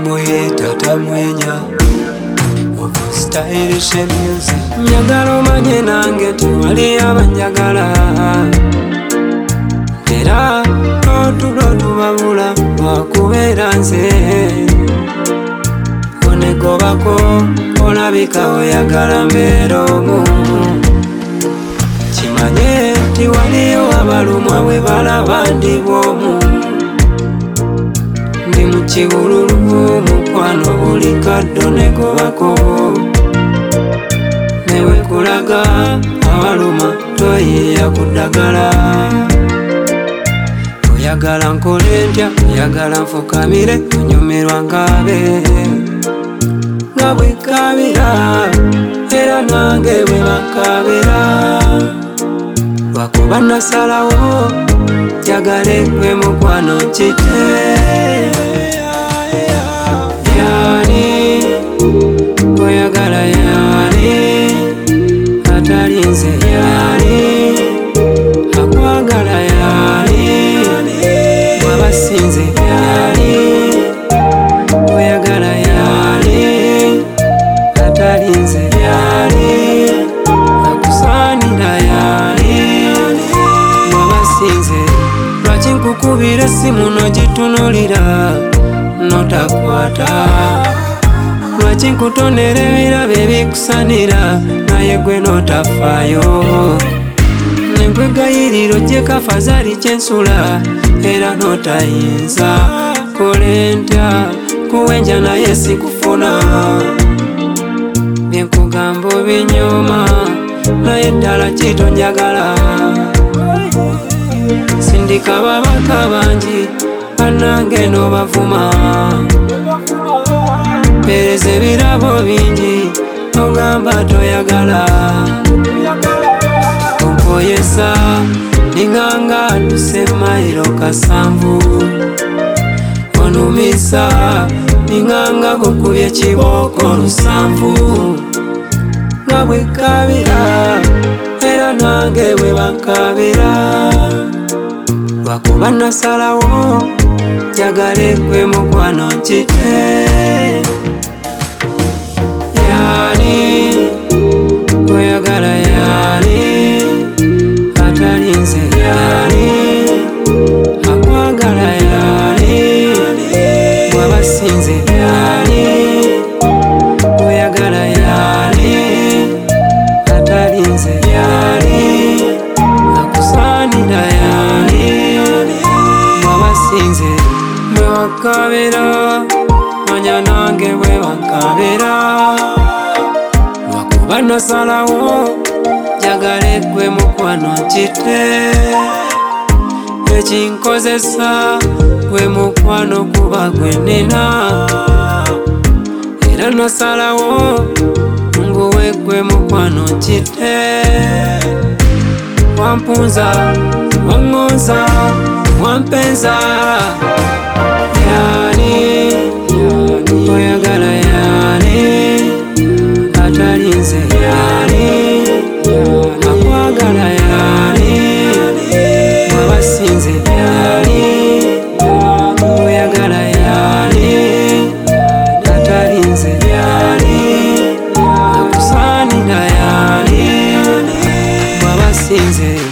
muyita tamwenya stylish music. Njagala omanye nange tewali abanjagala era otulo tubabula lwakubeera nze onegobako olabika oyagala mbeera omu. Kimanye tiwaliyo abalumwa bwe balaba ndi bwomu. Ndi mu kibululu mukwano buli kaddo negobako newe kulaga abaluma toyiya kuddagala. Oyagala nkole ntya, oyagala nfukamire, onyumirwa ngabe nga bwekabira era nange bwe bakabira. Lwakuba nasalawo njagale gwe mukwano nkite. Yani oyagala yani atali nze yani akwagala yani wabasinze yani oyagala yani atali nze yani akusaanira yani wabasinze. Lwaki nkukubira essimu nogitunulira notakwata? Lwaki nkutonera ebirabo ebikusanira naye gwe notafaayo? Nenkwegayiriro gye kafa zali kyensula era notayinza. Kole ntya kuwenja naye sikufuna, byenkugamba obinyoma naye ddala kitonjagala. Sindika babaka bangi bannange nobavuma, mpeereza ebirabo bingi ogamba toyagala. Onkoyesa ninganga aduse mayiro kasanvu, onumisa ninganga gukubye kibooko lusanvu. Nga bwekabira era nange bwe bakabira. Lwakuba nasalawo njagale gwe mukwano nkite. Yani oyagala yani atali nze yani akwagala yani wabasinze yani oyagala yani atali nze yani akusaanira yani wabasinze. Bwe wakabira manya nange bwe wakabira. Lwakuba nasalawo njagale gwe mukwano nkite. Ekinkozesa gwe mukwano kuba gwe nina era nasalawo nguwe gwe mukwano nkite. Wampunza wangonza wampenza yani oyagala yani atali nze yani akwagala yani wabasinze yani oyagala yani atali nze yani akusaanira yani wabasinze.